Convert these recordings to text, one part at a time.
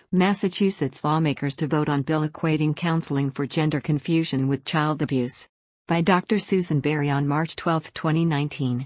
Massachusetts lawmakers to vote on bill equating counseling for gender confusion with child abuse. By Dr. Susan Berry on March 12, 2019.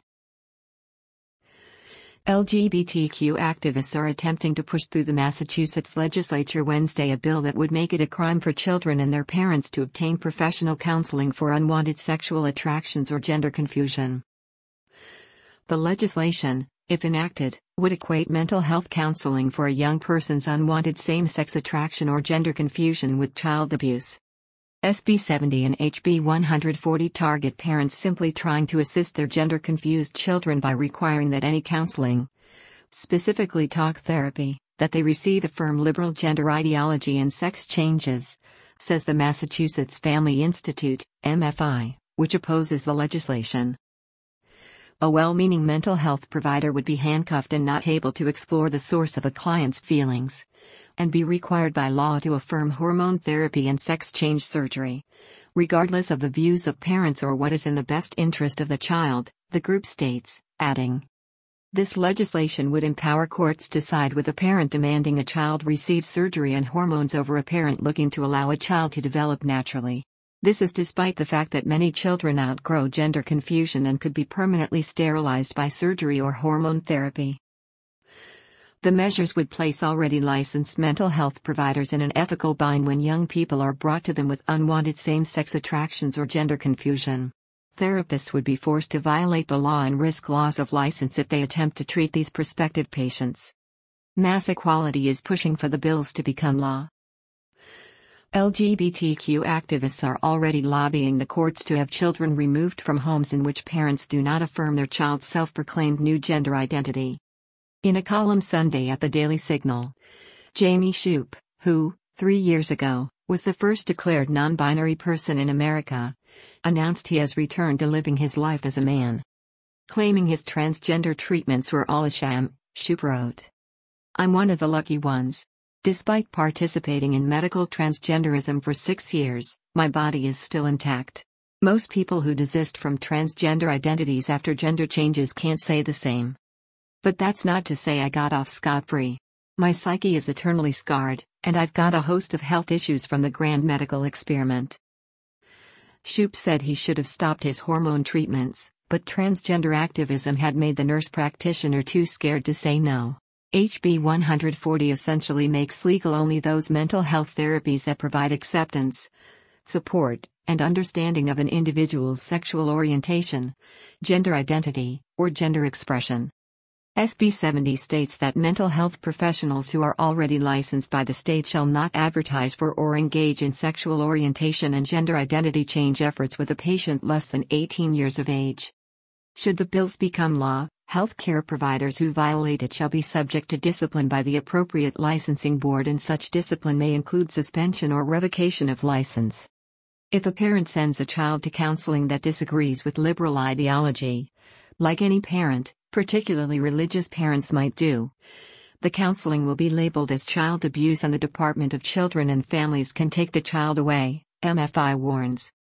LGBTQ activists are attempting to push through the Massachusetts legislature Wednesday a bill that would make it a crime for children and their parents to obtain professional counseling for unwanted sexual attractions or gender confusion. The legislation, if enacted, would equate mental health counseling for a young person's unwanted same-sex attraction or gender confusion with child abuse. SB 70 and HB 140 target parents simply trying to assist their gender-confused children by requiring that any counseling, specifically talk therapy, that they receive affirm liberal gender ideology and sex changes, says the Massachusetts Family Institute, MFI, which opposes the legislation. A well-meaning mental health provider would be handcuffed and not able to explore the source of a client's feelings, and be required by law to affirm hormone therapy and sex change surgery, regardless of the views of parents or what is in the best interest of the child, the group states, adding. This legislation would empower courts to side with a parent demanding a child receive surgery and hormones over a parent looking to allow a child to develop naturally. This is despite the fact that many children outgrow gender confusion and could be permanently sterilized by surgery or hormone therapy. The measures would place already licensed mental health providers in an ethical bind when young people are brought to them with unwanted same-sex attractions or gender confusion. Therapists would be forced to violate the law and risk loss of license if they attempt to treat these prospective patients. Mass Equality is pushing for the bills to become law. LGBTQ activists are already lobbying the courts to have children removed from homes in which parents do not affirm their child's self-proclaimed new gender identity. In a column Sunday at the Daily Signal, Jamie Shoup, who, 3 years ago, was the first declared non-binary person in America, announced he has returned to living his life as a man. Claiming his transgender treatments were all a sham, Shoup wrote. I'm one of the lucky ones. Despite participating in medical transgenderism for 6 years, my body is still intact. Most people who desist from transgender identities after gender changes can't say the same. But that's not to say I got off scot-free. My psyche is eternally scarred, and I've got a host of health issues from the grand medical experiment. Shoup said he should have stopped his hormone treatments, but transgender activism had made the nurse practitioner too scared to say no. HB 140 essentially makes legal only those mental health therapies that provide acceptance, support, and understanding of an individual's sexual orientation, gender identity, or gender expression. SB 70 states that mental health professionals who are already licensed by the state shall not advertise for or engage in sexual orientation and gender identity change efforts with a patient less than 18 years of age. Should the bills become law, healthcare providers who violate it shall be subject to discipline by the appropriate licensing board, and such discipline may include suspension or revocation of license. If a parent sends a child to counseling that disagrees with liberal ideology, like any parent, particularly religious parents, might do, the counseling will be labeled as child abuse and the Department of Children and Families can take the child away, MFI warns.